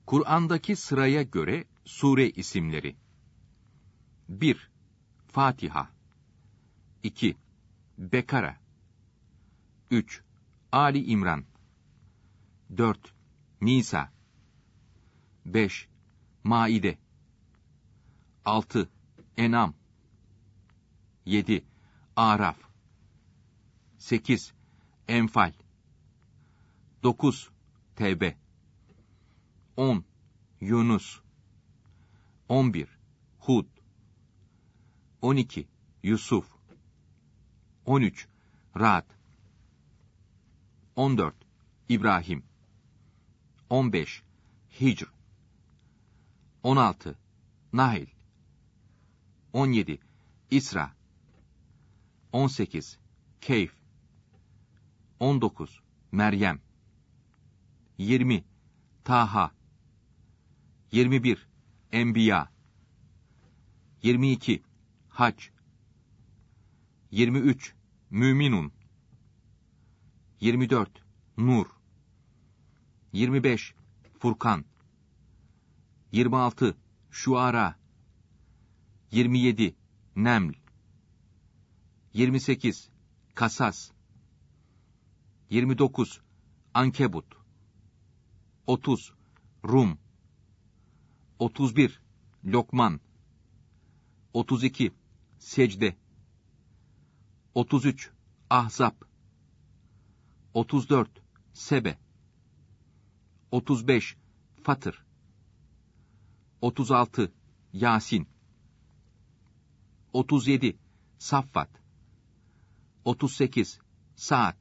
Kur'an'daki sıraya göre sure isimleri: 1. Fatiha 2. Bekara 3. Ali İmran 4. Nisa 5. Maide 6. En'am 7. Araf 8. Enfal 9. Tevbe 10. Yunus 11. Hud 12. Yusuf 13. Ra'd 14. İbrahim 15. Hicr 16. Nahl 17. İsra 18. Keyf 19. Meryem 20. Taha 21. Enbiya 22. Hac 23. Müminun 24. Nur 25. Furkan 26. Şuara 27. Neml 28. Kasas 29. Ankebut 30. Rum 31. Lokman 32. Secde 33. Ahzab 34. Sebe 35. Fatır 36. Yasin 37. Saffat 38. Saat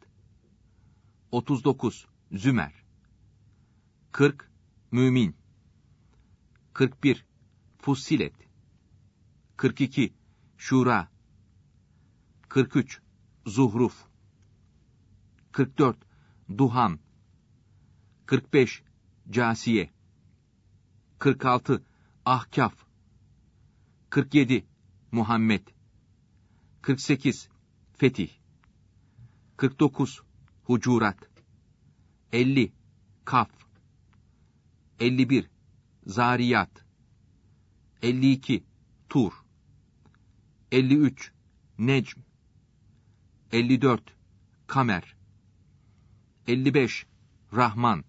39. Zümer 40. Mümin 41. Fussilet 42. Şura 43. Zuhruf 44. Duhan 45. Câsiye 46. Ahkaf 47. Muhammed 48. Fetih 49. Hucurat 50. Kaf 51. Zariyat 52. Tur 53. Necm 54. Kamer 55. Rahman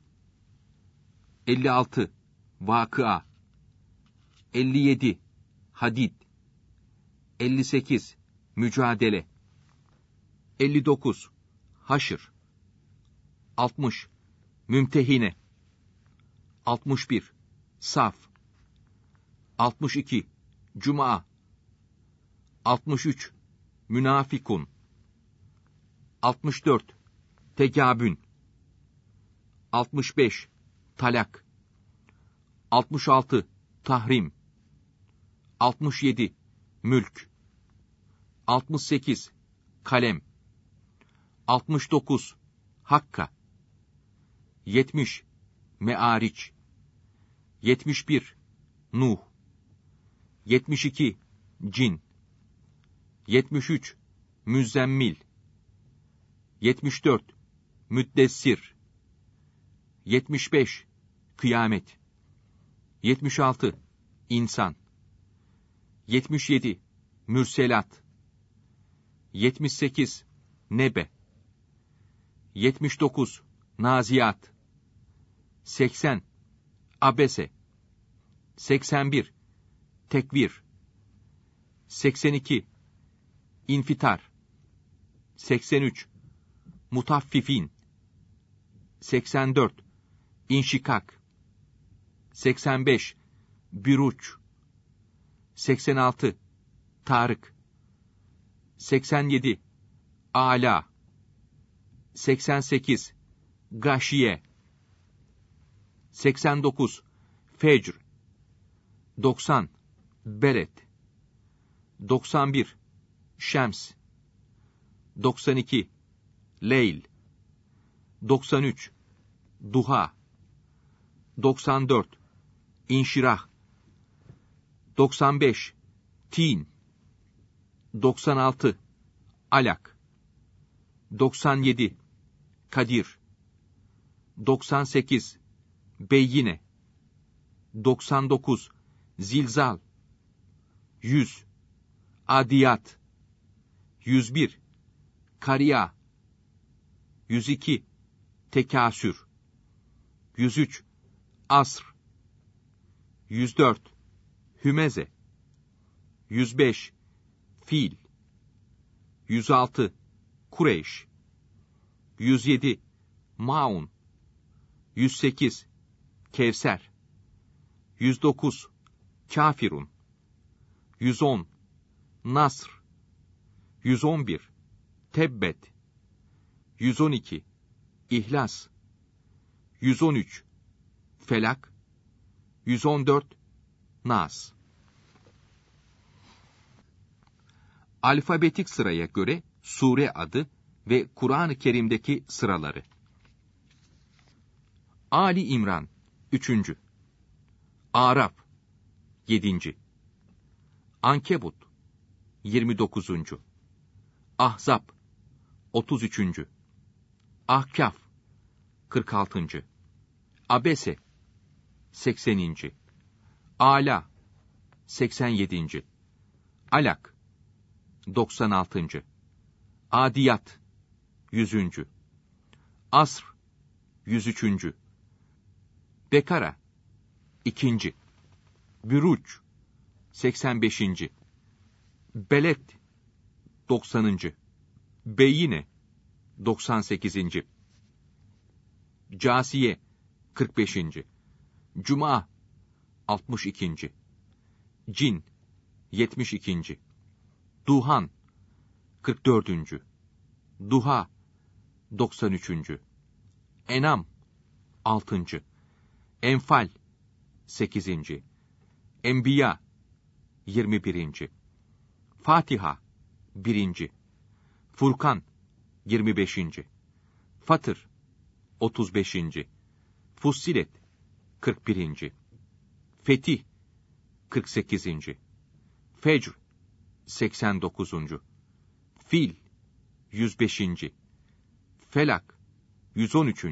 56. Vakıa 57. Hadid 58. Mücadele 59. Haşr 60. Mümtehine 61. Saf 62. Cuma 63. Münafikun 64. Tegabün 65. Talak 66. Tahrim 67. Mülk 68. Kalem 69. Hakka 70. Me'ariç 71. Nuh 72. Cin 73. Müzzemmil 74. Müddessir 75. Kıyamet 76. İnsan 77. Mürselat 78. Nebe 79. Naziat 80. Abese 81. Tekvir 82. İnfitar 83. Mutaffifin 84. İnşikak 85. Büruç 86. Tarık 87. Ala 88. Gâşiye 89. Fecr 90. Beret 91. Şems 92. Leyl 93. Duha 94. İnşirah 95. Tin 96. Alak 97. Kadir 98. Beyyine 99 Zilzal, 100 Adiyat, 101 Kariya, 102 Tekasür, 103 Asr, 104 Hümeze, 105 Fil, 106 Kureyş, 107 Maun, 108 Kevser, 109 Kafirun, 110 Nasr, 111 Tebbet, 112 İhlas, 113 Felak, 114 Nas. Alfabetik sıraya göre sure adı ve Kur'an-ı Kerim'deki sıraları. Ali İmran 3. Araf 7. Ankebut 29. Ahzab 33. Ahkaf 46. Abese 80. Ala 87. Alak 96. Adiyat 100. Asr 103. Bekara 2. Büruç 85. Beled 90. Beyine 98. Câsiye 45. Cuma 62. Cin 72. Duhan 44. Duha 93. Enam 6. Enfal 8. Enbiya 21. Fatiha 1. Furkan 25. Fatır 35. Fussilet 41. Fetih 48. Fecr 89. Fil 105. Felak 113.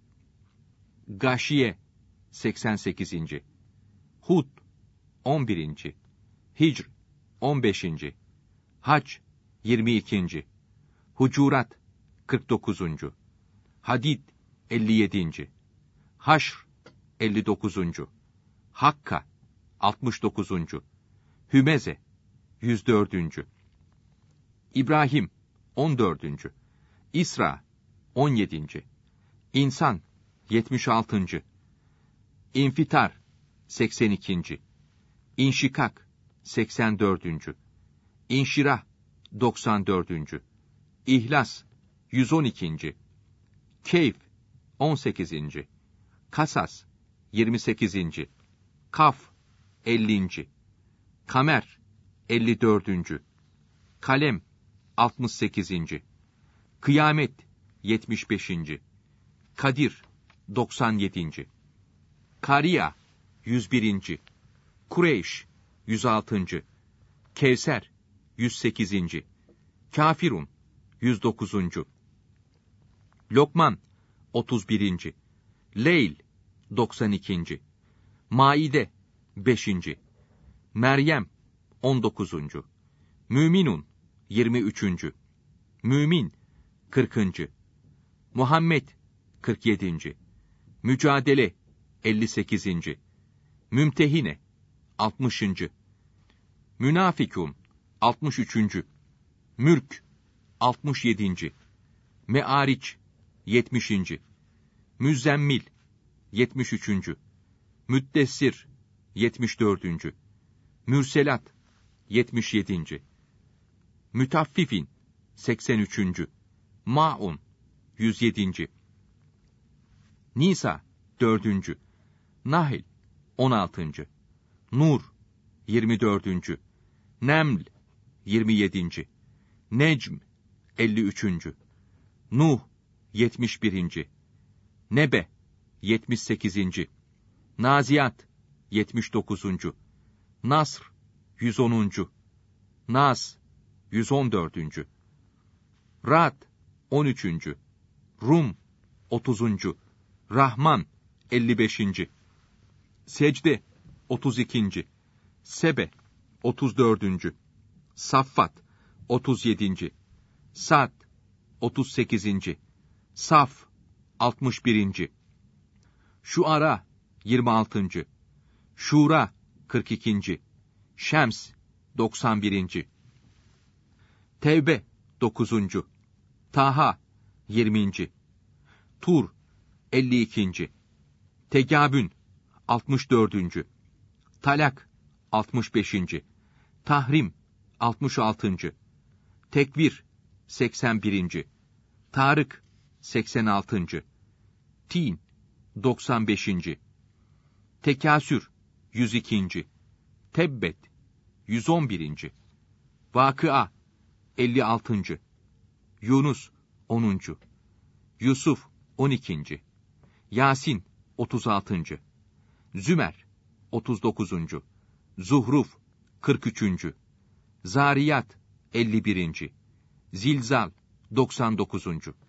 Gâşiye 88. Hud 11. Hicr 15. Hac 22. Hucurat 49. Hadid 57. Haşr 59. Hakka 69. Hümeze 104. İbrahim 14. İsra 17. İnsan 76. İnfitar 82. İnşikak 84. İnşirah 94. İhlas 112. Keyf 18. Kasas 28. Kaf 50. Kamer 54. Kalem 68. Kıyamet 75. Kadir 97. Kariya 101. Kureyş 106. Kevser 108. Kafirun 109. Lokman 31. Leyl 92. Maide 5. Meryem 19. Müminun 23. Mümin 40. Muhammed 47. Mücadele 58. Mümtehine 60. Münafikun 63. Mülk 67. Me'ariç 70. Müzzemmil 73. Müddessir 74. Mürselat 77. Mütaffifin 83. Maun 107. Nisa 4. Nahl 16. Nur 24. Neml 27. Necm 53. Nuh 71. Nebe 78. Naziyat 79. Nasr 110. Nas 114. Rad 13. Rum 30. Rahman 55. Secde 32. Sebe 34. Saffat 37. Sad 38. Saf 61. Şuara 26. Şura 42. Şems 91. Tevbe 9. Taha 20. Tur 52. Tegabün 64. Talak 65. Tahrim 66. Tekvir 81. Tarık 86. Tin 95. Tekasür 102. Tebbet 111. Vakıa 56. Yunus 10. Yusuf 12. Yasin 36. Zümer 39. Zuhruf 43. Zariyat 51. Zilzal 99.